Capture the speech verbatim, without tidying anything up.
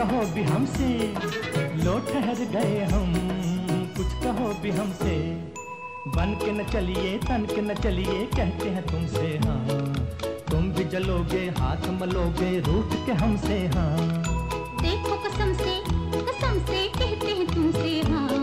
कहो भी हमसे, लो ठहर गए हम, कुछ कहो भी हमसे। बन के न चलिए तन के न चलिए, कहते हैं तुमसे हाँ। तुम भी जलोगे हाथ मलोगे रूठ के हमसे हाँ। देखो कसम से कसम से कहते हैं तुमसे हाँ।